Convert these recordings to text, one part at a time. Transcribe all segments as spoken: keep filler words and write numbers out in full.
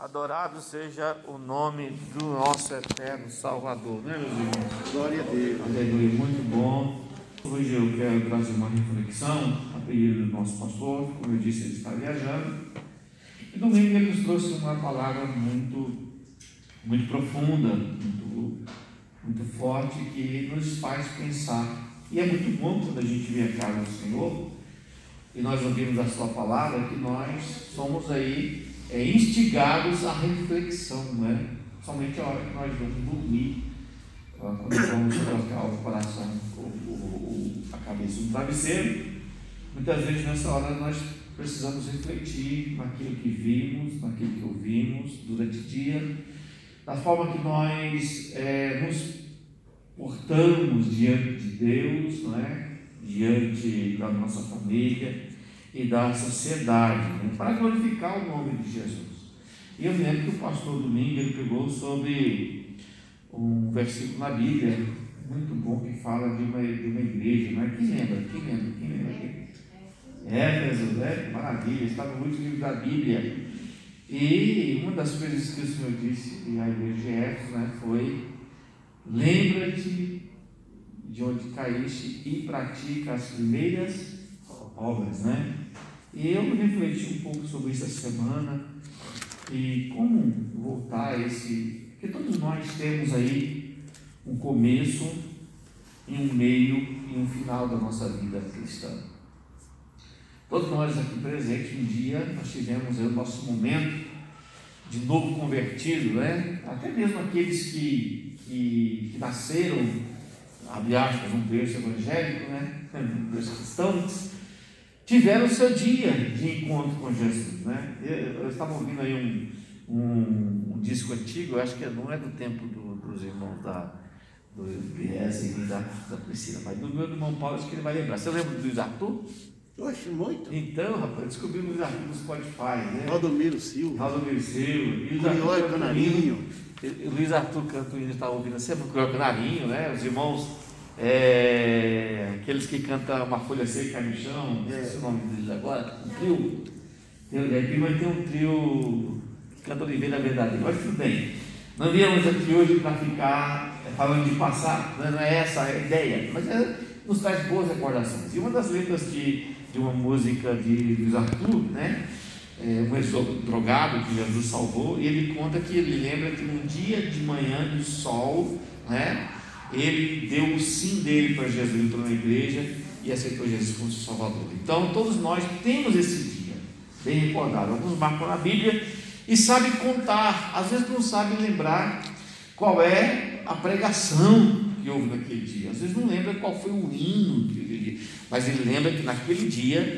Adorado seja o nome do nosso eterno Salvador, né, meus irmãos? Glória a Deus. Aleluia, muito bom. Hoje eu quero trazer uma reflexão a pedido do nosso pastor. Como eu disse, ele está viajando. E domingo ele nos trouxe uma palavra muito, muito profunda, muito, muito forte, que nos faz pensar. E é muito bom quando a gente vê a casa do Senhor e nós ouvimos a sua palavra, que nós somos aí é, instigados à reflexão, né? Somente a hora que nós vamos dormir, quando vamos colocar o coração, o, o, o, a cabeça no travesseiro, muitas vezes nessa hora nós precisamos refletir naquilo que vimos, naquilo que ouvimos durante o dia, da forma que nós é, nos portamos diante de Deus, não é? Diante da nossa família e da sociedade, né? Para glorificar o nome de Jesus. E eu me lembro que o pastor Domingo ele pegou sobre um versículo na Bíblia muito bom que fala de uma, de uma igreja, mas quem lembra? Quem lembra? Quem lembra? Éfeso, né? Maravilha, está no último livro da Bíblia. E uma das coisas que o Senhor disse à igreja de Éfeso, né, foi: lembra-te de onde caíste e pratica as primeiras obras, né? E eu me refleti um pouco sobre isso essa semana e como voltar a esse, porque todos nós temos aí um começo e um meio e um final da nossa vida cristã. Todos nós aqui presentes, um dia nós tivemos aí o nosso momento de novo convertido, né? Até mesmo aqueles que, que, que nasceram, abre aspas, um berço evangélico, né? Um berço cristão, tiveram o seu dia de encontro com Jesus, né? Eu, eu estava ouvindo aí um, um, um disco antigo, eu acho que não é do tempo do, dos irmãos da, do B S e da, da Priscila, mas do meu irmão Paulo, acho que ele vai lembrar. Você lembra do Luiz Arthur? Oxe, muito. Então, rapaz, descobri o Luiz Arthur no Spotify, né? Valdomiro Silva. Valdomiro Silva. Curió Canarinho. Luiz Arthur canta o hino, estava ouvindo sempre o Curió Canarinho, né? Os irmãos, é, aqueles que cantam Uma Folha Seca no Chão, não sei se é o nome deles agora, um trio. Tem, aqui vai ter um trio que canta Oliveira Verdadeira, mas tudo bem. Não viemos aqui hoje para ficar é, falando de passado, não é essa a ideia, mas é, nos traz boas recordações. E uma das letras de, de uma música de Luiz Arthur, né? É, um ex-drogado que Jesus salvou, e ele conta que ele lembra que num dia de manhã de sol, né, ele deu o sim dele para Jesus, entrou na igreja e aceitou Jesus como seu Salvador. Então todos nós temos esse dia bem recordado. Alguns marcam na Bíblia e sabem contar, às vezes não sabem lembrar qual é a pregação que houve naquele dia, às vezes não lembra qual foi o hino daquele dia, mas ele lembra que naquele dia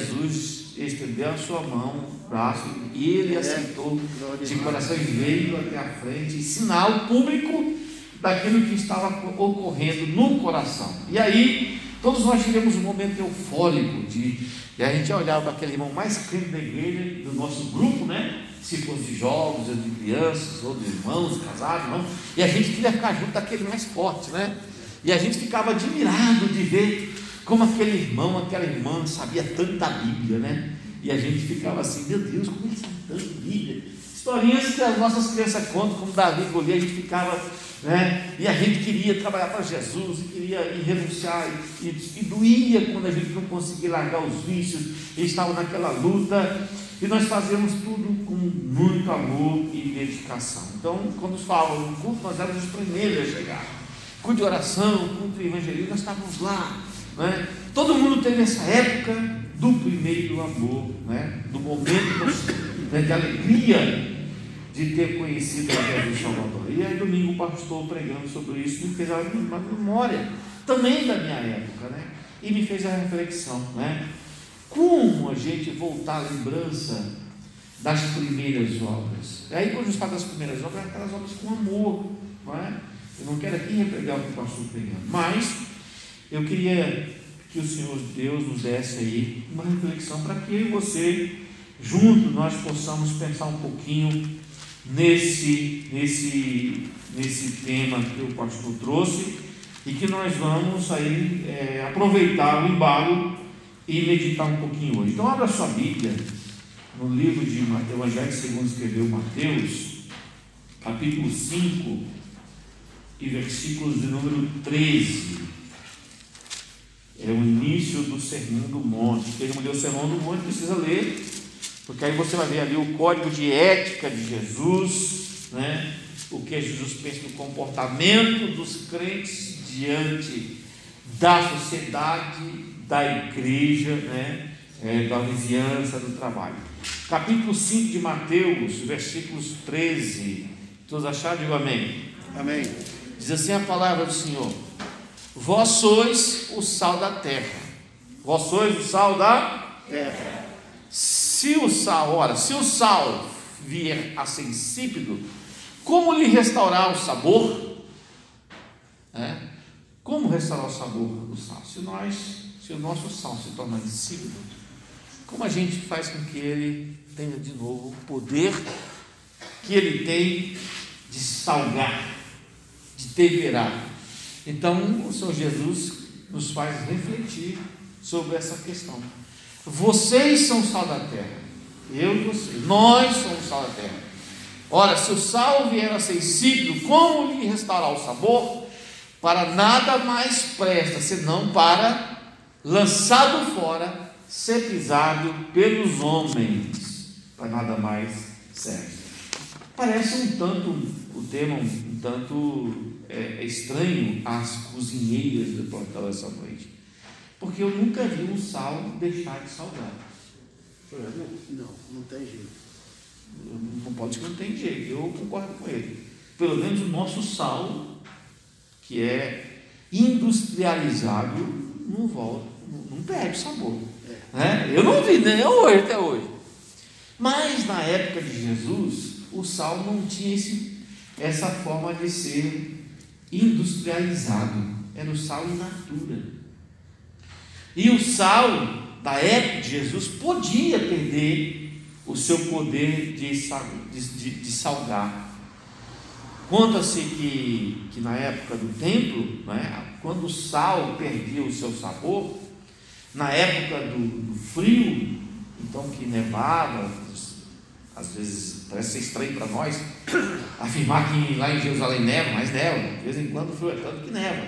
Jesus estendeu a sua mão, o braço, e ele é, aceitou de coração e veio até a frente, sinal público daquilo que estava ocorrendo no coração. E aí todos nós tivemos um momento eufórico de, e a gente olhava para aquele irmão mais crente da igreja, do nosso grupo, né? Se fosse de jovens, ou de crianças, ou de irmãos, casados, irmãos, e a gente queria ficar junto daquele mais forte, né? E a gente ficava admirado de ver como aquele irmão, aquela irmã sabia tanta Bíblia, né? E a gente ficava assim: meu Deus, como ele sabe tanta Bíblia? Historinhas que as nossas crianças contam, como Davi e Golias, a gente ficava, né? E a gente queria trabalhar para Jesus, e queria ir renunciar, e, e, e doía quando a gente não conseguia largar os vícios, e estava naquela luta, e nós fazíamos tudo com muito amor e dedicação. Então, quando falavam no culto, nós éramos os primeiros a chegar. Culto de oração, culto de evangelismo, nós estávamos lá, né? Todo mundo teve essa época do primeiro amor, né? Do momento, né, de alegria de ter conhecido a Jesus Salvador. E aí domingo o pastor pregando sobre isso me fez uma memória também da minha época, né? E me fez a reflexão, né? Como a gente voltar à lembrança das primeiras obras. E aí quando eu falo das primeiras obras, é aquelas obras com amor, não é? Eu não quero aqui repregar o que o pastor pregando, mas eu queria que o Senhor Deus nos desse aí uma reflexão para que eu e você, juntos, nós possamos pensar um pouquinho nesse, nesse, nesse tema que o pastor trouxe, e que nós vamos aí é, aproveitar o embalo e meditar um pouquinho hoje. Então abra sua Bíblia no livro de Mateus, Evangelho segundo escreveu Mateus, capítulo cinco, e versículos de número treze. É o início do Sermão do Monte. Quem não leu o Sermão do Monte precisa ler, porque aí você vai ver ali o código de ética de Jesus, né? O que Jesus pensa do comportamento dos crentes diante da sociedade, da igreja, né? É, da vizinhança, do trabalho. Capítulo cinco de Mateus, versículos treze. Todos acharam? Digo amém. Amém. Diz assim a palavra do Senhor: vós sois o sal da terra. Vós sois o sal da terra. Se o sal, ora, se o sal vier a ser insípido, como lhe restaurar o sabor? É? Como restaurar o sabor do sal? Se nós, se o nosso sal se tornar insípido, como a gente faz com que ele tenha de novo o poder que ele tem de salgar, de temperar? Então o Senhor Jesus nos faz refletir sobre essa questão. Vocês são o sal da terra, eu e você, nós somos o sal da terra. Ora, se o sal vier a ser insípido, como lhe restaurar o sabor? Para nada mais presta, senão para, lançado fora, ser pisado pelos homens, para nada mais serve. Parece um tanto, o tema um, um tanto é, estranho às cozinheiras do portal essa noite, porque eu nunca vi um sal deixar de salgar. Não, não tem jeito. Não pode ser que não tem jeito, eu concordo com ele. Pelo menos o nosso sal, que é industrializado, não volta, não perde sabor. É. Né? Eu não vi nem hoje, até hoje. Mas na época de Jesus, o sal não tinha esse, essa forma de ser industrializado. Era o sal in natura. E o sal da época de Jesus podia perder o seu poder de, de, de salgar. Conta-se que, que na época do templo, né, quando o sal perdia o seu sabor, na época do, do frio, então que nevava, às vezes parece ser estranho para nós afirmar que lá em Jerusalém neva, mas neva, de vez em quando o frio é tanto que neva.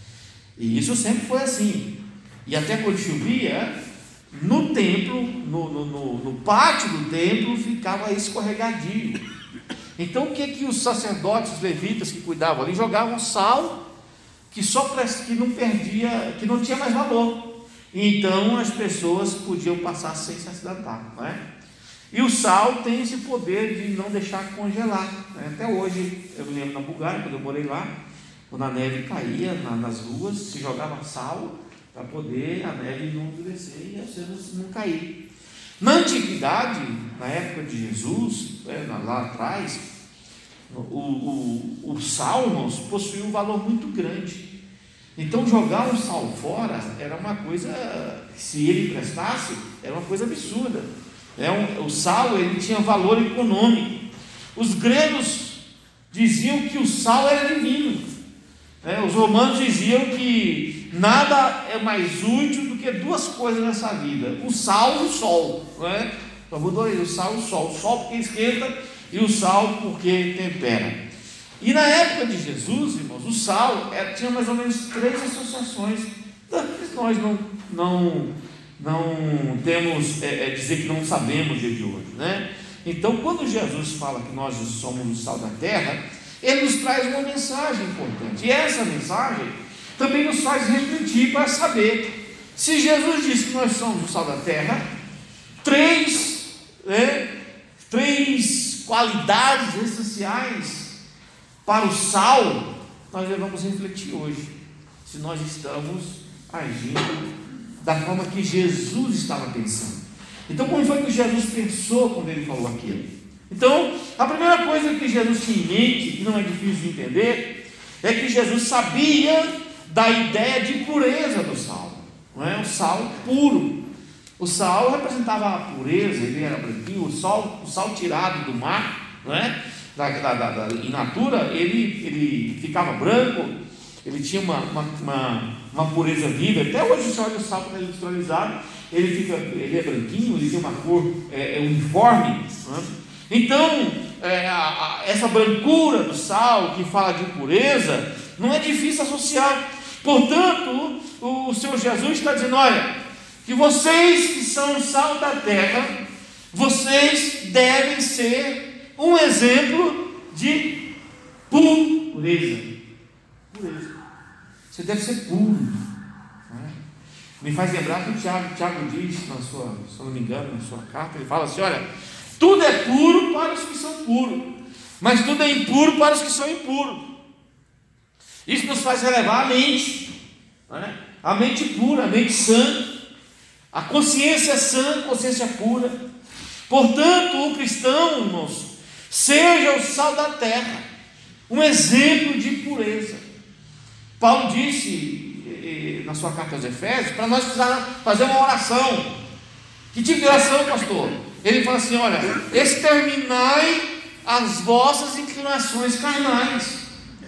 E isso sempre foi assim. E até quando chovia, no templo, no, no, no, no pátio do templo, ficava escorregadio. Então o que que os sacerdotes, os levitas que cuidavam ali, jogavam sal que só que não perdia, que não tinha mais valor. Então as pessoas podiam passar sem se acidentar, não é? E o sal tem esse poder de não deixar congelar, né? Até hoje, eu me lembro na Bulgária, quando eu morei lá, quando a neve caía na, nas ruas, se jogava sal para poder a neve não endurecer e você não, não cair. Na antiguidade, na época de Jesus, né, lá atrás, o, o, o sal, irmãos, possuía um valor muito grande. Então jogar um sal fora era uma coisa, se ele prestasse, era uma coisa absurda. É um, o sal, ele tinha valor econômico. Os gregos diziam que o sal era divino. É, os romanos diziam que nada é mais útil do que duas coisas nessa vida: o sal e o sol. Não é? Então mudou aí, o sal e o sol. O sol porque esquenta e o sal porque tempera. E na época de Jesus, irmãos, o sal era, tinha mais ou menos três associações. Nós não, não, não temos é, é, dizer que não sabemos no dia de hoje, né? Então, quando Jesus fala que nós somos o sal da terra, ele nos traz uma mensagem importante. E essa mensagem também nos faz refletir para saber, se Jesus disse que nós somos o sal da terra, três, né, três qualidades essenciais para o sal, nós devemos refletir hoje, se nós estamos agindo da forma que Jesus estava pensando. Então, como foi que Jesus pensou quando ele falou aquilo? Então, a primeira coisa que Jesus tinha em mente, que não é difícil de entender, é que Jesus sabia da ideia de pureza do sal, não é? O sal puro. O sal representava a pureza, ele era branquinho. O sal, o sal tirado do mar, não é? Da, da, da, da, in natura, ele, ele ficava branco, ele tinha uma, uma, uma, uma pureza viva. Até hoje você olha o sal quando ele é industrializado, ele, fica, ele é branquinho, ele tem uma cor é, é uniforme, né? Então, é, a, a, essa brancura do sal que fala de pureza, não é difícil associar. Portanto, o, o Senhor Jesus está dizendo: olha, que vocês que são o sal da terra, vocês devem ser um exemplo de pureza. Pureza. Você deve ser puro. Né? Me faz lembrar que o Tiago, Tiago diz, na sua, se eu não me engano, na sua carta, ele fala assim: olha, tudo é puro para os que são puros, mas tudo é impuro para os que são impuros. Isso nos faz relevar a mente, né? A mente pura, a mente sã, a consciência sã, a consciência pura. Portanto, o cristão, irmãos, seja o sal da terra, um exemplo de pureza. Paulo disse na sua carta aos Efésios para nós fazer uma oração. Que tipo de oração, pastor? Ele fala assim: olha, exterminai as vossas inclinações carnais.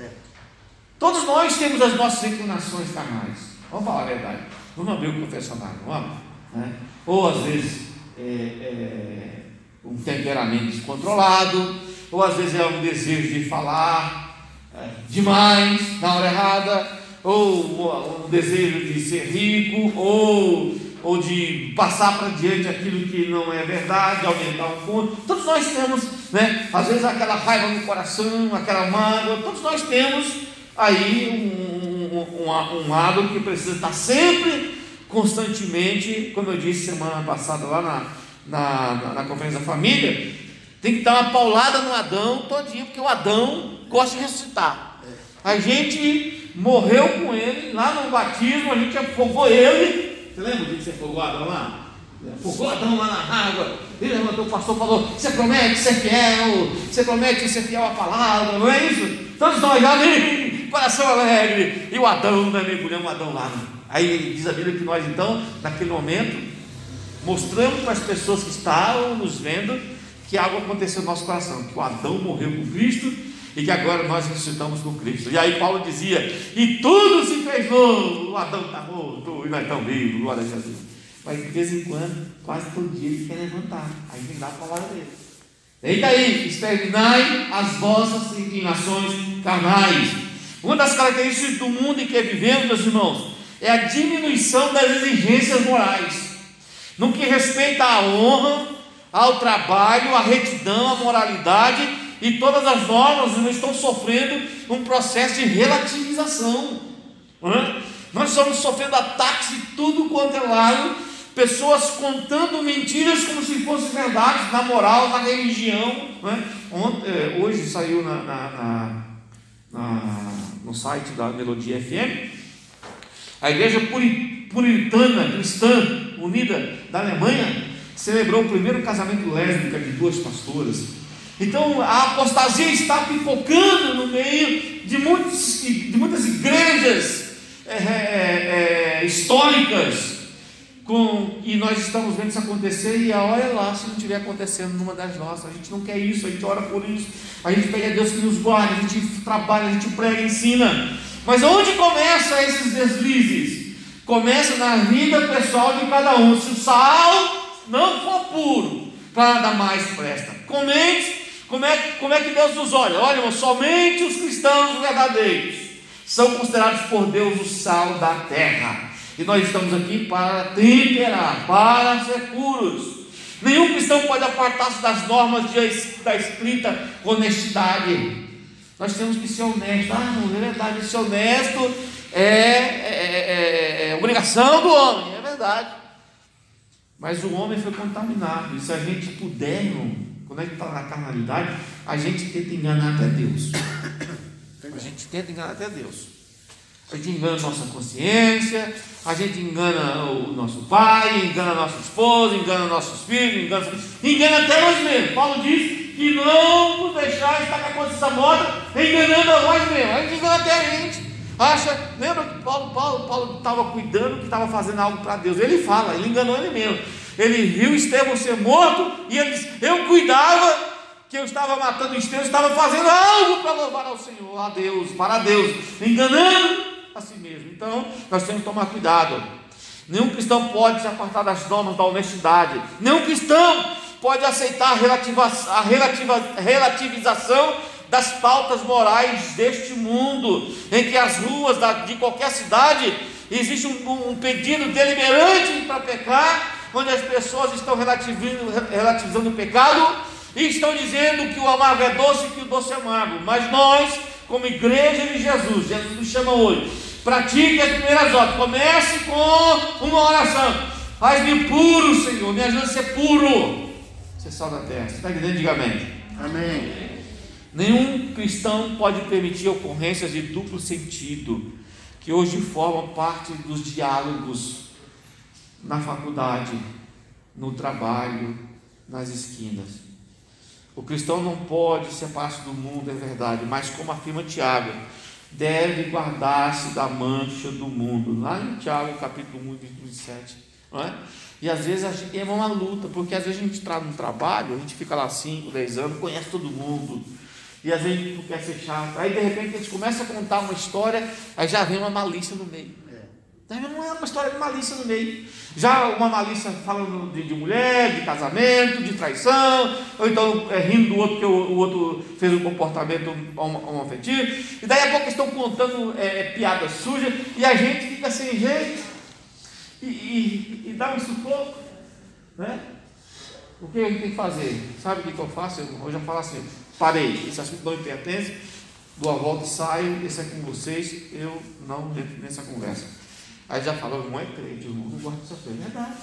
Todos nós temos as nossas inclinações carnais. Vamos falar a verdade. Vamos abrir o confessionário, vamos? Né? Ou às vezes é, é um temperamento descontrolado, ou às vezes é um desejo de falar é, demais na hora errada, ou um desejo de ser rico, ou, ou de passar para diante aquilo que não é verdade, aumentar um ponto. Todos nós temos, né? Às vezes aquela raiva no coração, aquela mágoa, todos nós temos aí um, um, um, um lado que precisa estar sempre, constantemente, como eu disse semana passada lá na, na, na, na conferência da família, tem que dar uma paulada no Adão todinho, porque o Adão gosta de ressuscitar. A gente morreu com ele lá no batismo, a gente afogou ele. Você lembra que você afogou o Adão lá? Afogou o Adão lá na água. Ele levantou, o pastor falou: você promete ser fiel, você promete ser fiel à palavra, não é isso? Todos nós já nem coração alegre, e o Adão, nós mergulhamos o Adão lá. Aí diz a Bíblia que nós então, naquele momento, mostramos para as pessoas que estavam nos vendo que algo aconteceu no nosso coração, que o Adão morreu com Cristo e que agora nós ressuscitamos com Cristo. E aí Paulo dizia: e tudo se fez novo, o Adão está morto e nós estamos vivos, glória a Jesus. Mas de vez em quando, quase todo dia ele quer levantar, aí tem que dar a palavra dele. E daí, exterminai as vossas inclinações carnais. Uma das características do mundo em que vivemos, meus irmãos, é a diminuição das exigências morais, no que respeita à honra, ao trabalho, à retidão, à moralidade, e todas as normas não estão sofrendo um processo de relativização. Não é? Nós estamos sofrendo ataques de tudo quanto é lado, pessoas contando mentiras como se fossem verdades, na moral, na religião. Não é? Ontem, hoje saiu na, na, na, na, no site da Melodia F M, a igreja puritana cristã unida da Alemanha celebrou o primeiro casamento lésbico de duas pastoras. Então a apostasia está pipocando no meio de, muitos, de muitas igrejas é, é, é, históricas, com, e nós estamos vendo isso acontecer. E olha lá se não estiver acontecendo numa das nossas. A gente não quer isso, a gente ora por isso, a gente pede a Deus que nos guarde, a gente trabalha, a gente prega, ensina. Mas onde começam esses deslizes? Começa na vida pessoal de cada um. Se o sal não for puro, para nada mais presta. Comente. Como é, como é que Deus nos olha? Olha, irmão, somente os cristãos verdadeiros são considerados por Deus o sal da terra. E nós estamos aqui para temperar, para ser puros. Nenhum cristão pode apartar-se das normas de, da escrita honestidade. Nós temos que ser honestos. Ah, não, é verdade, ser honesto é, é, é, é obrigação do homem, é verdade. Mas o homem foi contaminado. E se a gente puder, irmão, quando a gente está na carnalidade, a gente tenta enganar até Deus. A gente tenta enganar até Deus. A gente engana a nossa consciência, a gente engana o nosso pai, engana a nossa esposa, engana nossos filhos, engana, engana até nós mesmos. Paulo diz que não nos deixar estar com a consciência morta, enganando a nós mesmos. A gente engana até a gente. Acha, lembra que Paulo Paulo Paulo estava cuidando, que estava fazendo algo para Deus. Ele fala, ele enganou ele mesmo. Ele viu Estevão ser morto e ele disse: eu cuidava que eu estava matando Estevão, estava fazendo algo para louvar ao Senhor, a Deus, para Deus, enganando a si mesmo. Então, nós temos que tomar cuidado. Nenhum cristão pode se apartar das normas da honestidade. Nenhum cristão pode aceitar a, relativa, a relativa, relativização das pautas morais deste mundo, em que as ruas da, de qualquer cidade existe um, um pedido deliberante para pecar, onde as pessoas estão relativizando, relativizando o pecado e estão dizendo que o amargo é doce e que o doce é amargo. Mas nós, como igreja de Jesus, Jesus nos chama hoje, pratique as primeiras obras. Comece com uma oração: faz-me puro, Senhor, me ajuda a ser puro, ser sal da terra. Você está entendendo? Diga amém. Amém. Nenhum cristão pode permitir ocorrências de duplo sentido, que hoje formam parte dos diálogos na faculdade, no trabalho, nas esquinas. O cristão não pode separar-se do mundo, é verdade, mas como afirma Tiago, deve guardar-se da mancha do mundo, lá em Tiago capítulo um, versículo vinte e sete, não é? E às vezes a gente, é uma luta, porque às vezes a gente está no trabalho, a gente fica lá cinco, dez anos, conhece todo mundo, e às vezes a gente não quer ser chato, aí de repente a gente começa a contar uma história, aí já vem uma malícia no meio. Não é uma história de malícia no meio. Já uma malícia falando de, de mulher, de casamento, de traição, ou então é, rindo do outro que o, o outro fez um comportamento homoafetivo, e daí a pouco estão contando é, piadas sujas, e a gente fica sem jeito, e, e, e dá um sufoco, né? O que a gente tem que fazer? Sabe o que, que eu faço? Eu, eu já falo assim: parei, esse assunto não me pertence, dou a volta e saio, esse é com vocês, eu não entro nessa conversa. Aí já falou: irmão é crente, irmão não gosta dessa coisa. É verdade.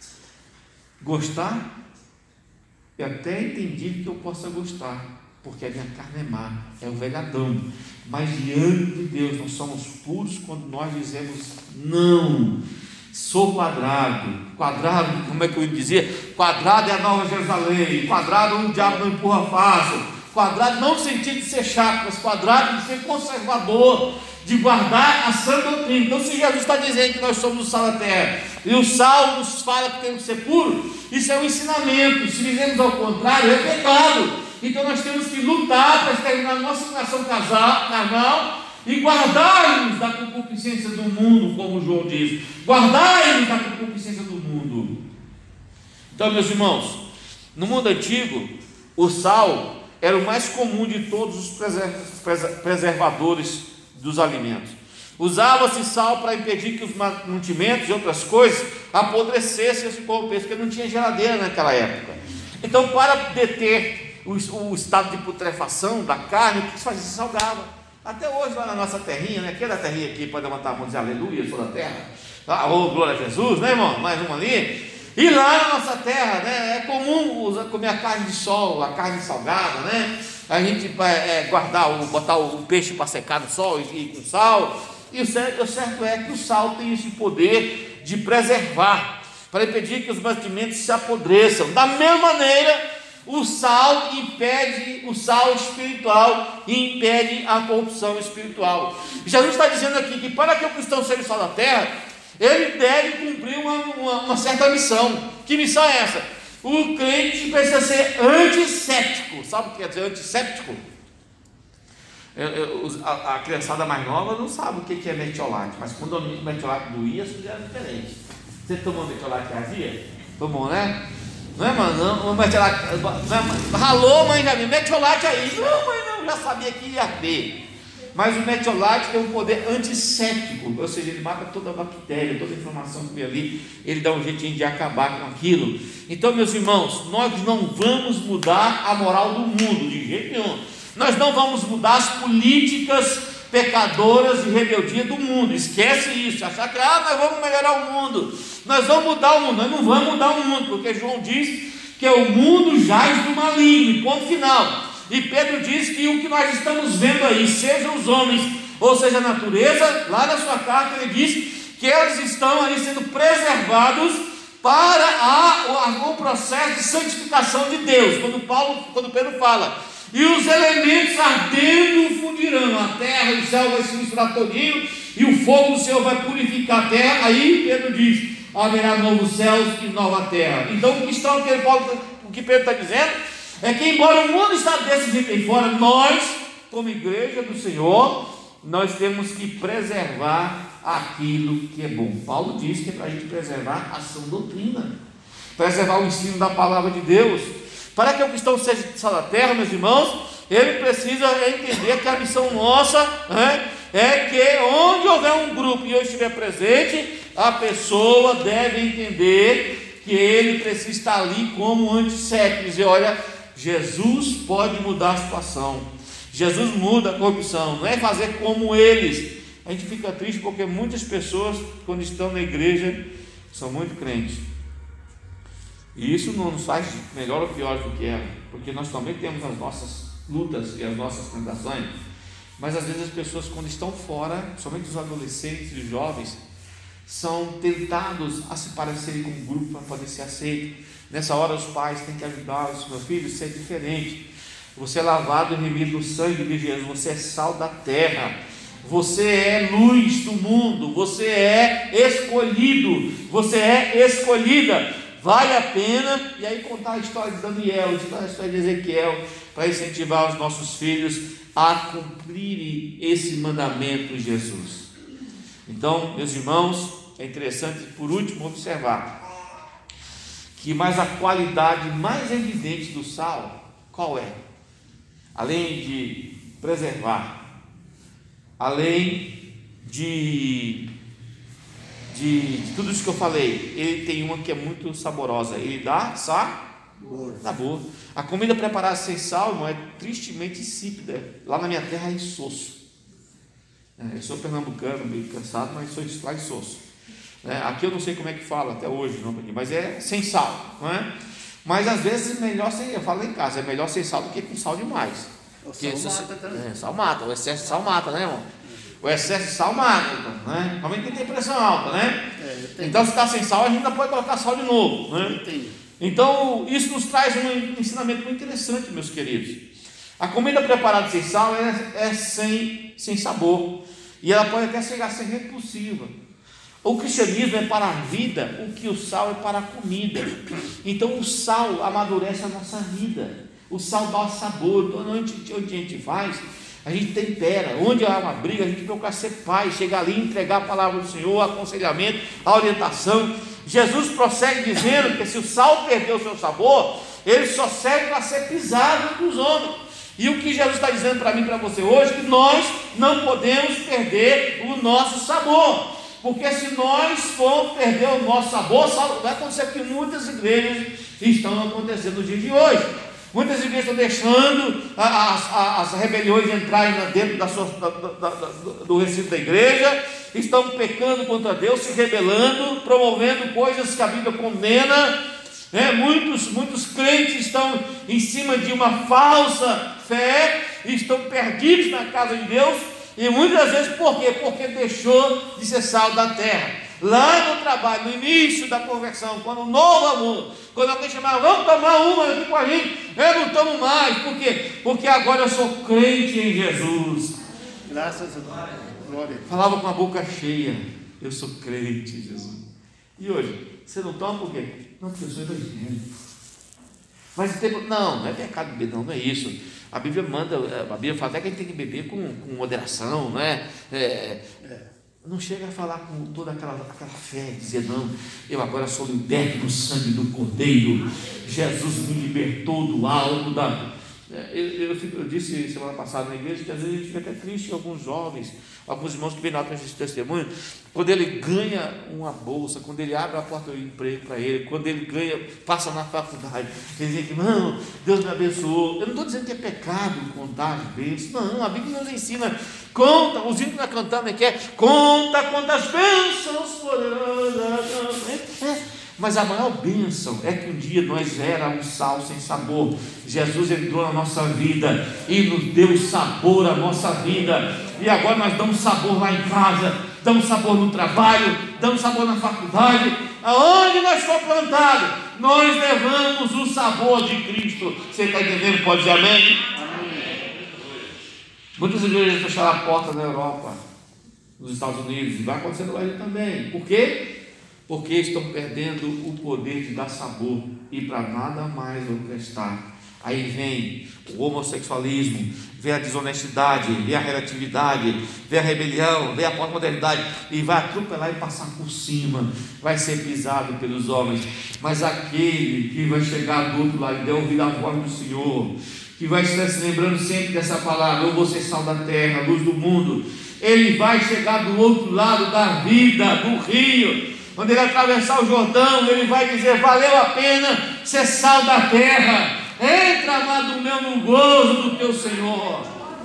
Gostar, eu até entendi que eu possa gostar, porque a minha carne é má, é o velho Adão. Mas diante de Deus nós somos puros quando nós dizemos não. Sou quadrado. Quadrado, como é que eu ia dizer? Quadrado é a Nova Jerusalém. Quadrado o diabo não empurra fácil. Quadrado não no sentido de ser chato, mas quadrado de ser conservador, de guardar a sã doutrina. Então, se Jesus está dizendo que nós somos o sal da terra, e o sal nos fala que temos que ser puro, isso é um ensinamento. Se dizemos ao contrário, é pecado. Então nós temos que lutar para exterminar a nossa inclinação carnal e guardar-nos da concupiscência do mundo, como João diz. Guardar-nos da concupiscência do mundo. Então, meus irmãos, no mundo antigo, o sal era o mais comum de todos os preservadores dos alimentos. Usava-se sal para impedir que os mantimentos e outras coisas apodrecessem e se corrompessem, porque não tinha geladeira naquela época. Então, para deter o, o estado de putrefação da carne, o que se fazia? Se salgava. Até hoje, lá na nossa terrinha, né? Quem é da terrinha aqui pode levantar a mão e dizer aleluia, sou da terra. Ah, oh, glória a Jesus, né, irmão? Mais uma ali. E lá na nossa terra, né, é comum usar, comer a carne de sol, a carne salgada, né? A gente vai é, guardar, o, botar o peixe para secar no sol e, e com sal. E o certo, o certo é que o sal tem esse poder de preservar, para impedir que os mantimentos se apodreçam. Da mesma maneira, o sal impede, o sal espiritual impede a corrupção espiritual. Jesus está dizendo aqui que para que o cristão seja o sal da terra, ele deve cumprir uma, uma, uma certa missão. Que missão é essa? O crente precisa ser antisséptico. Sabe o que quer dizer antisséptico? Eu, eu, a, a criançada mais nova não sabe o que é metiolate, mas quando o metiolate doía, isso já é diferente. Você tomou metiolate azia? Tomou, né? Não é, mano? Não, metiolate, não é, ralou, mãe, já viu? Metiolate aí. Não, mãe, não, já sabia que ia ver. Mas o metiolate tem um poder antisséptico, ou seja, ele mata toda a bactéria, toda a inflamação que vem ali, ele dá um jeitinho de acabar com aquilo. Então, meus irmãos, nós não vamos mudar a moral do mundo, de jeito nenhum. Nós não vamos mudar as políticas pecadoras de rebeldia do mundo. Esquece isso, achar que ah, nós vamos melhorar o mundo, nós vamos mudar o mundo. Nós não vamos mudar o mundo, porque João diz que o mundo jaz do maligno, ponto final. E Pedro diz que o que nós estamos vendo aí, seja os homens, ou seja a natureza, lá na sua carta ele diz que eles estão aí sendo preservados para a, o, o processo de santificação de Deus. Quando, Paulo, quando Pedro fala, e os elementos ardendo fundirão, a terra e o céu vai se misturar todinho, e o fogo do Senhor vai purificar a terra. Aí Pedro diz, haverá novos céus e nova terra. Então o que, está, o que, Paulo, o que Pedro está dizendo é que embora o mundo está desse jeito aí fora, nós, como igreja do Senhor, nós temos que preservar aquilo que é bom. Paulo diz que é para a gente preservar a sã doutrina, preservar o ensino da palavra de Deus. Para que o cristão seja sal da terra, meus irmãos, ele precisa entender que a missão nossa, né, é que onde houver um grupo e eu estiver presente, a pessoa deve entender que ele precisa estar ali como antissético, dizer: olha, Jesus pode mudar a situação, Jesus muda a corrupção, não é fazer como eles. A gente fica triste porque muitas pessoas, quando estão na igreja, são muito crentes, e isso não nos faz melhor ou pior do que é, porque nós também temos as nossas lutas e as nossas tentações, mas às vezes as pessoas, quando estão fora, somente os adolescentes e os jovens, são tentados a se parecerem com um grupo para poder ser aceito. Nessa hora os pais têm que ajudá-los: meu filho, isso é diferente, você é lavado e remido no sangue de Jesus, você é sal da terra, você é luz do mundo, você é escolhido, você é escolhida, vale a pena. E aí contar a história de Daniel, a história de Ezequiel, para incentivar os nossos filhos a cumprirem esse mandamento de Jesus. Então, meus irmãos, é interessante, por último, observar que mais a qualidade mais evidente do sal, qual é? Além de preservar, além de, de, de tudo isso que eu falei, ele tem uma que é muito saborosa, ele dá sabor, dá boa. A comida preparada sem sal, irmão, é tristemente insípida. Lá na minha terra é insosso. É, eu sou pernambucano, meio cansado, mas sou de lá insosso. É, aqui eu não sei como é que fala até hoje, não, mas é sem sal, não é? Mas às vezes é melhor sem, eu falo em casa, é melhor sem sal do que com sal demais. O sal Porque, mata também. É, sal mata, o excesso de sal mata, né, irmão? O excesso de sal mata, né? Principalmente quem tem pressão alta, né? É, então, se está sem sal, a gente ainda pode colocar sal de novo, né? Então, isso nos traz um ensinamento muito interessante, meus queridos. A comida preparada sem sal é, é sem, sem sabor, e ela pode até chegar a ser repulsiva. O cristianismo é para a vida o que o sal é para a comida. Então o sal amadurece a nossa vida, o sal dá sabor. Então onde, onde a gente faz, a gente tempera. Onde há uma briga, a gente procura ser pai, chegar ali e entregar a palavra do Senhor, o aconselhamento, a orientação. Jesus prossegue dizendo que se o sal perder o seu sabor, ele só serve para ser pisado dos homens. E o que Jesus está dizendo para mim e para você hoje, que nós não podemos perder o nosso sabor, porque se nós formos perder o nosso sabor, vai acontecer que muitas igrejas estão acontecendo no dia de hoje. Muitas igrejas estão deixando as, as, as rebeliões entrarem dentro da sua, da, da, da, do recinto da igreja, estão pecando contra Deus, se rebelando, promovendo coisas que a Bíblia condena. É, muitos, muitos crentes estão em cima de uma falsa fé, estão perdidos na casa de Deus, e muitas vezes por quê? Porque deixou de ser sal da terra. Lá no trabalho, no início da conversão, quando o novo amor, quando alguém chamava, vamos tomar uma aqui com a gente, eu não tomo mais. Por quê? Porque agora eu sou crente em Jesus. Graças a Deus. Glória. Falava com a boca cheia, eu sou crente em Jesus. E hoje, você não toma por quê? Não, porque eu sou evangélico. Mas tempo, não, não é pecado beber, não, não é isso. A Bíblia manda, a Bíblia fala até que a gente tem que beber com, com moderação, não é? É, é. Não chega a falar com toda aquela, aquela fé, dizer, não, eu agora sou liberto no sangue do Cordeiro, Jesus me libertou do alto da... Eu, eu, eu disse semana passada na igreja que às vezes a gente fica até triste, alguns jovens, alguns irmãos que vêm lá para esse testemunho, quando ele ganha uma bolsa, quando ele abre a porta do emprego para ele, quando ele ganha, passa na faculdade, ele diz que, não, Deus me abençoou. Eu não estou dizendo que é pecado contar as bênçãos, não, a Bíblia nos ensina, conta, os hinos que nós cantamos aqui é, conta quantas bênçãos poderosas, é, é. Mas a maior bênção é que um dia nós éramos sal sem sabor. Jesus entrou na nossa vida e nos deu sabor à nossa vida. E agora nós damos sabor lá em casa, damos sabor no trabalho, damos sabor na faculdade. Aonde nós for plantado, nós levamos o sabor de Cristo. Você está entendendo? Pode dizer amém? Amém. Muitas igrejas fecharam a porta na Europa, nos Estados Unidos, e vai acontecer no Brasil também. Por quê? Porque estão perdendo o poder de dar sabor e para nada mais vão prestar Aí vem o homossexualismo, vem a desonestidade, vem a relatividade, vem a rebelião, vem a pós-modernidade, e vai atropelar e passar por cima, vai ser pisado pelos homens. Mas aquele que vai chegar do outro lado e der ouvir a voz do Senhor, que vai estar se lembrando sempre dessa palavra: eu vou ser sal da terra, luz do mundo, ele vai chegar do outro lado da vida, do rio. Quando ele atravessar o Jordão, ele vai dizer: valeu a pena ser sal da terra. Entra, amado meu, no gozo do teu Senhor.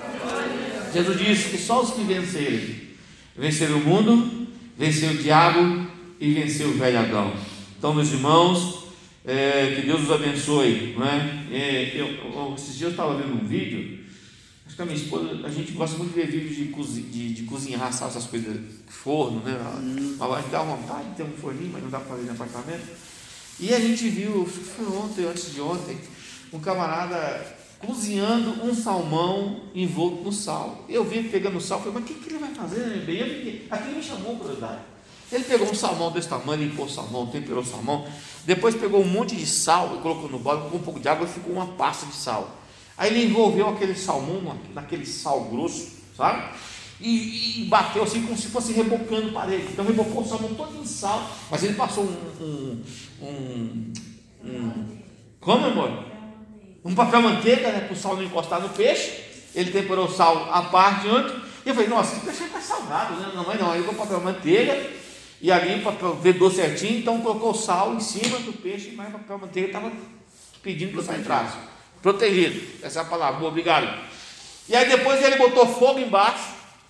Jesus disse que só os que vencerem, venceram o mundo, vencer o diabo e vencer o velho Adão. Então, meus irmãos, é, que Deus os abençoe, não é? É, eu, eu, esses dias eu estava vendo um vídeo. Acho que a minha esposa, a gente gosta muito de ver vídeos de, cozi, de, de cozinhar, sabe, essas coisas, forno, né? Hum. A gente dá vontade de ter um forninho, mas não dá para fazer no apartamento. E a gente viu, foi ontem, antes de ontem, um camarada cozinhando um salmão envolto no sal. Eu vi ele pegando o sal, falei: mas o que, que ele vai fazer, né? Bem, eu fiquei, aquilo me chamou a curiosidade. Ele pegou um salmão desse tamanho, limpou o salmão, temperou o salmão, depois pegou um monte de sal e colocou no bolo, com um pouco de água e ficou uma pasta de sal. Aí ele envolveu aquele salmão naquele sal grosso, sabe? E, e bateu assim como se fosse rebocando parede. Então rebocou o salmão todo em sal, mas ele passou um, um, um, um como, amor? Um papel manteiga, né, para o sal não encostar no peixe. Ele temperou o sal à parte antes. E eu falei: nossa, esse peixe está salgado, né? Não, mas não. Aí ele colocou papel manteiga e ali o papel vedou certinho. Então colocou o sal em cima do peixe, mas o papel manteiga estava pedindo que o sal entrasse. Protegido, essa é a palavra. Boa, obrigado. E aí depois ele botou fogo embaixo,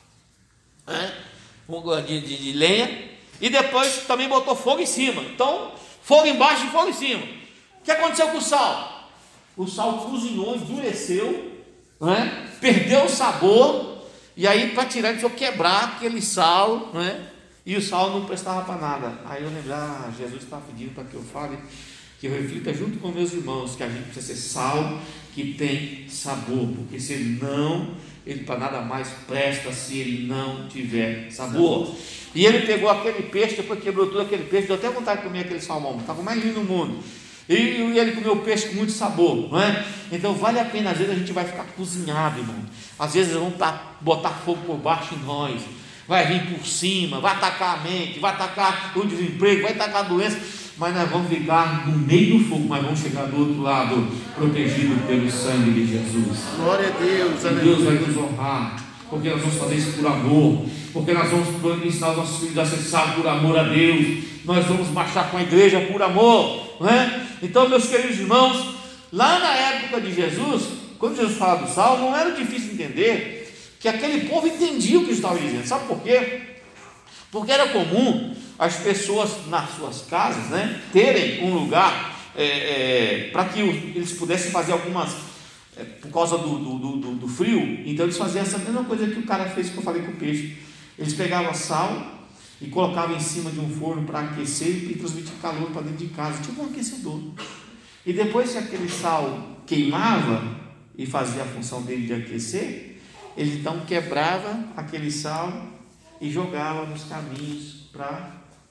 né, de, de, de lenha, e depois também botou fogo em cima. Então, fogo embaixo e fogo em cima. O que aconteceu com o sal? O sal cozinhou, endureceu, né, perdeu o sabor, e aí para tirar ele precisou quebrar aquele sal, né, e o sal não prestava para nada. Aí eu lembrei: ah, Jesus está pedindo para que eu fale, que eu reflita junto com meus irmãos, que a gente precisa ser sal que tem sabor, porque se ele não, ele para nada mais presta se ele não tiver sabor. E ele pegou aquele peixe, depois quebrou tudo aquele peixe, deu até vontade de comer aquele salmão, estava o mais lindo do mundo. E, e ele comeu peixe com muito sabor, não é? Então vale a pena. Às vezes a gente vai ficar cozinhado, irmão. Às vezes vão tá, botar fogo por baixo em nós, vai vir por cima, vai atacar a mente, vai atacar o desemprego, vai atacar a doença, mas nós vamos ficar no meio do fogo, mas vamos chegar do outro lado, protegido pelo sangue de Jesus. Glória a Deus, e Deus vai nos honrar, porque nós vamos fazer isso por amor, porque nós vamos ensinar os nossos filhos a ser sábios por amor a Deus, nós vamos marchar com a igreja por amor, não é? Então, meus queridos irmãos, lá na época de Jesus, quando Jesus fala do sal, não era difícil entender que aquele povo entendia o que Jesus estava dizendo. Sabe por quê? Porque era comum as pessoas nas suas casas, né, terem um lugar é, é, para que eles pudessem fazer algumas, é, por causa do, do, do, do frio. Então eles faziam essa mesma coisa que o cara fez, que eu falei com o peixe. Eles pegavam sal e colocavam em cima de um forno para aquecer e transmitir calor para dentro de casa, tipo um aquecedor. E depois que aquele sal queimava e fazia a função dele de aquecer, ele então quebrava aquele sal e jogava nos caminhos para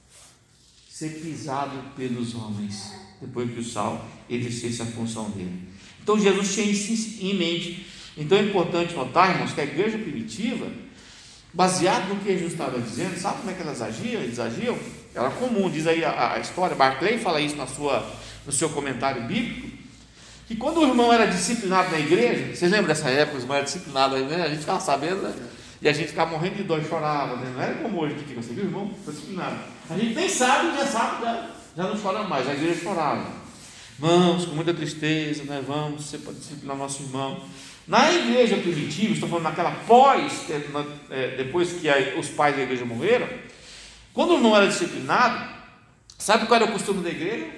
ser pisado pelos homens, depois que o sal exercesse a função dele. Então Jesus tinha isso em mente. Então é importante notar, irmãos, que a igreja primitiva, baseado no que Jesus estava dizendo, sabe como é que elas agiam? Eles agiam, era comum, diz aí a, a história, Barclay fala isso na sua, no seu comentário bíblico, que quando o irmão era disciplinado na igreja, vocês lembram dessa época, os irmãos eram disciplinados, né? A gente ficava sabendo, né? E a gente ficava morrendo de dor e chorava, né? Não era como hoje que fica, você viu, irmão? Foi disciplinado. A gente nem sabe, já sabe, já, já não chora mais, a igreja chorava. Irmãos, com muita tristeza, né? Vamos ser para disciplinar nosso irmão. Na igreja primitiva, estou falando naquela pós, é, depois que a, os pais da igreja morreram, quando o irmão era disciplinado, sabe qual era o costume da igreja?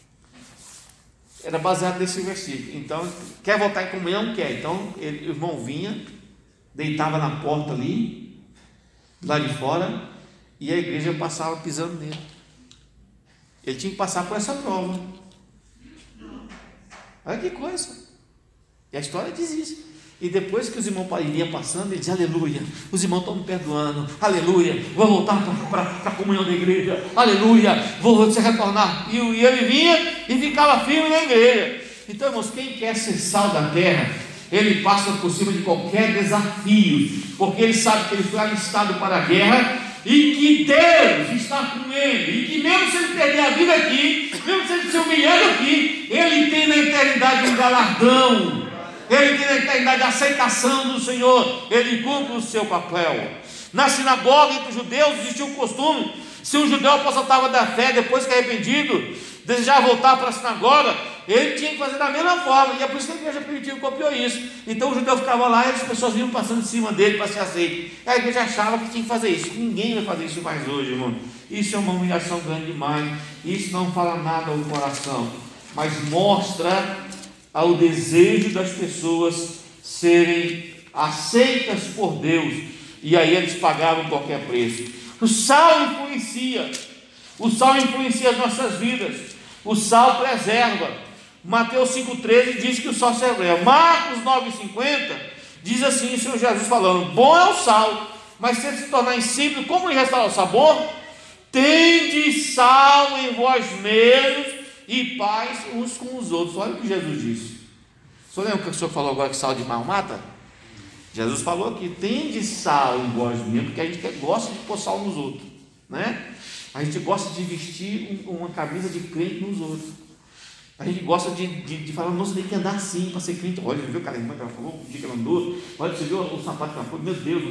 Era baseado nesse versículo. Então, quer voltar em comunhão? Quer. Então, ele, o irmão vinha, deitava na porta ali, lá de fora, e a igreja passava pisando nele. Ele tinha que passar por essa prova. Olha que coisa. E a história diz isso. E depois que os irmãos iriam passando, ele diz: aleluia, os irmãos estão me perdoando, aleluia, vou voltar para a comunhão da igreja, aleluia, vou se retornar. E, e ele vinha e ficava firme na igreja. Então, irmãos, quem quer ser sal da terra, ele passa por cima de qualquer desafio, porque ele sabe que ele foi alistado para a guerra e que Deus está com ele, e que mesmo se ele perder a vida aqui, mesmo se ele se humilhando aqui, ele tem na eternidade um galardão, ele tem na eternidade a aceitação do Senhor, ele cumpre o seu papel. Na sinagoga entre os judeus existia um costume: se um judeu aposentava da fé depois que arrependido, desejava voltar para a sinagoga, ele tinha que fazer da mesma forma, e é por isso que a igreja primitiva copiou isso. Então o judeu ficava lá e as pessoas vinham passando em cima dele para ser aceito. A igreja achava que tinha que fazer isso. Ninguém vai fazer isso mais hoje, irmão. Isso é uma humilhação grande demais. Isso não fala nada ao coração, mas mostra ao desejo das pessoas serem aceitas por Deus, e aí eles pagavam qualquer preço. O sal influencia, o sal influencia as nossas vidas, o sal preserva. Mateus cinco treze diz que o sal preserva. Marcos nove cinquenta diz assim, o Senhor Jesus falando: bom é o sal, mas se ele se tornar insípido, como lhe restaurar o sabor? Tende sal em vós mesmos e paz uns com os outros. Olha o que Jesus disse. O senhor lembra que o senhor falou agora que sal de mal mata? Jesus falou que tende sal em vós mesmos, porque a gente gosta de pôr sal nos outros, né? A gente gosta de vestir uma camisa de crente nos outros. A gente gosta de, de, de falar: nossa, tem que andar assim para ser crente. Olha, viu aquela irmã que ela falou, o dia que ela andou? Olha, você viu o sapato que ela falou? Meu Deus,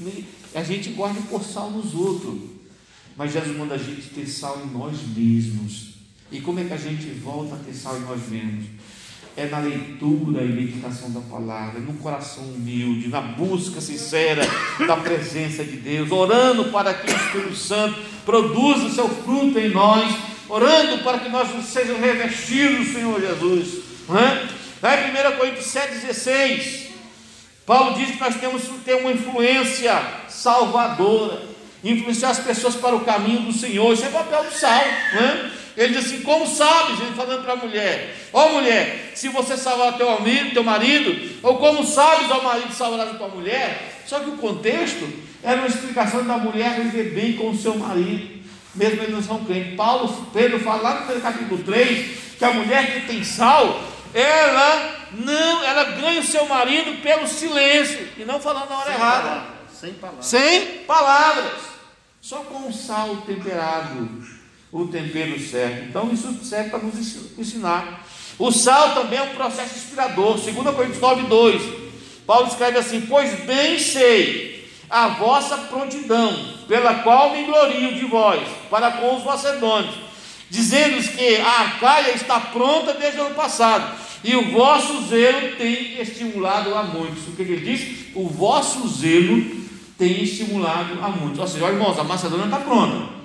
a gente gosta de pôr sal nos outros. Mas Jesus manda a gente ter sal em nós mesmos. E como é que a gente volta a ter sal em nós mesmos? É na leitura e meditação da palavra, no coração humilde, na busca sincera da presença de Deus, orando para que o Espírito Santo produza o seu fruto em nós, orando para que nós sejamos revestidos do Senhor Jesus, não é? Lá em primeira Coríntios sete dezesseis, Paulo diz que nós temos que ter uma influência salvadora, influenciar as pessoas para o caminho do Senhor. Isso é o papel do sal, não é? Ele diz assim: como sabes, ele falando para a mulher: ó mulher, se você salvar teu amigo, teu marido, ou como sabes, ó marido, salvar a tua mulher. Só que o contexto era uma explicação da mulher viver bem com o seu marido, mesmo eles não são crentes. Paulo, Pedro fala lá no capítulo três, que a mulher que tem sal, ela não, ela ganha o seu marido pelo silêncio, e não falando na hora sem errada, palavras, sem palavras, sem palavras, só com o sal temperado, o tempero certo. Então isso serve para nos ensinar. O sal também é um processo inspirador. segunda Coríntios nove dois, Paulo escreve assim: pois bem sei a vossa prontidão, pela qual me glorio de vós para com os macedônios, dizendo-os que a Acaia está pronta desde o ano passado, e o vosso zelo tem estimulado a muitos. O que ele diz? O vosso zelo tem estimulado a muitos. Ou seja, irmãos, a Macedônia está pronta,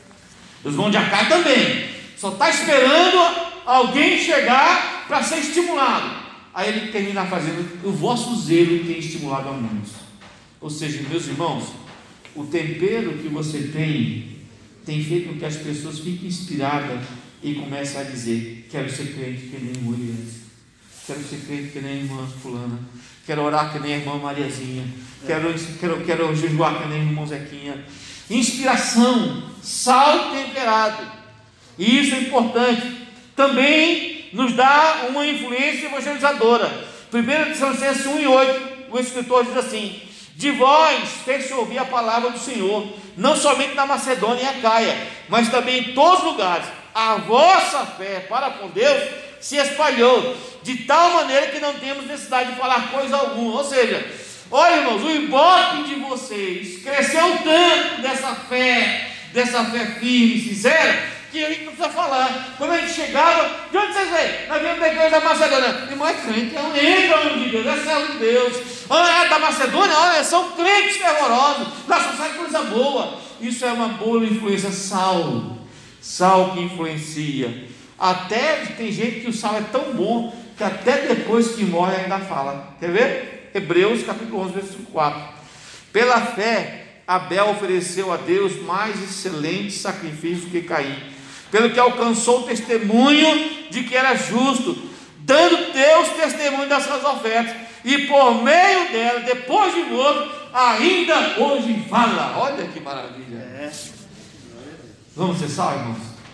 os irmãos de Acaia também, só está esperando alguém chegar para ser estimulado. Aí ele termina fazendo: o vosso zelo tem estimulado a muitos. Ou seja, meus irmãos, o tempero que você tem tem feito com que as pessoas fiquem inspiradas e comecem a dizer: quero ser crente que nem Moisés, quero ser crente que nem a irmã fulana, quero orar que nem a irmã Mariazinha, quero, quero, quero jejuar que nem o irmão Zequinha. Inspiração, sal temperado, e isso é importante. Também nos dá uma influência evangelizadora. primeira Tessalonicenses um e oito, o escritor diz assim: de vós fez-se ouvir a palavra do Senhor, não somente na Macedônia e Acaia, mas também em todos os lugares. A vossa fé para com Deus se espalhou, de tal maneira que não temos necessidade de falar coisa alguma. Ou seja, olha, irmãos, o ibope de vocês cresceu tanto dessa fé, dessa fé firme e sincera, que a gente não precisa falar. Quando a gente chegava: de onde vocês vêm? Nós viemos da igreja da Macedônia. Irmão, é crente, é um entra de Deus, é servo de Deus. Olha, é da Macedônia, olha, são crentes fervorosos, lá só sai coisa boa. Isso é uma boa influência. Sal, sal que influencia. Até tem gente que o sal é tão bom que até depois que morre ainda fala. Quer ver? Hebreus capítulo onze, versículo quatro. Pela fé, Abel ofereceu a Deus mais excelente sacrifício que Caim, pelo que alcançou o testemunho de que era justo, dando Deus testemunho das suas ofertas, e por meio dela, depois de morto, ainda hoje fala. Olha que maravilha. É. Vamos ser sal, irmãos?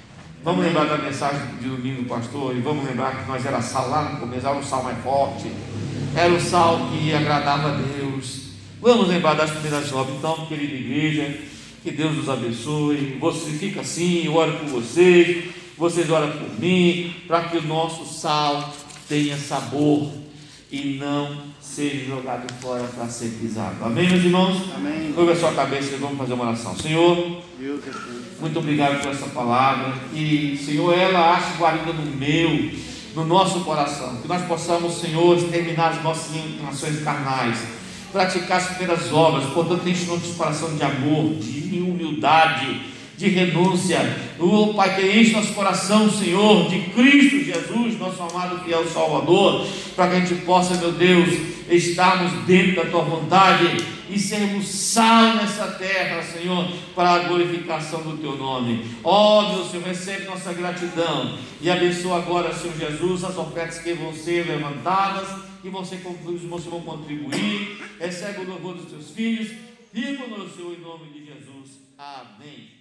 Vamos lembrar da mensagem de domingo do pastor, e vamos lembrar que nós era sal lá no começo, era o sal mais forte, era o sal que agradava a Deus. Vamos lembrar das primeiras obras. Então, querida igreja, que Deus nos abençoe. Você fica assim, eu oro por vocês, vocês oram por mim, para que o nosso sal tenha sabor e não seja jogado fora para ser pisado. Amém, meus irmãos? Amém. Curva a sua cabeça e vamos fazer uma oração. Senhor, Eu que sei. muito obrigado por essa palavra. E, Senhor, ela ache guarida no meu, no nosso coração. Que nós possamos, Senhor, terminar as nossas inclinações carnais, praticar as primeiras obras. Portanto, enche nosso coração de amor, de humildade, de renúncia. Oh, Pai, que enche nosso coração, Senhor, de Cristo Jesus, nosso amado fiel Salvador, para que a gente possa, meu Deus, estarmos dentro da Tua vontade e sermos sal nessa terra, Senhor, para a glorificação do Teu nome. Ó, oh, meu Senhor, recebe nossa gratidão e abençoa agora, Senhor Jesus, as ofertas que vão ser levantadas, que vão ser concluídas, os irmãos vão contribuir. Recebe o louvor dos Teus filhos. Viva, meu Senhor, em nome de Jesus. Amém.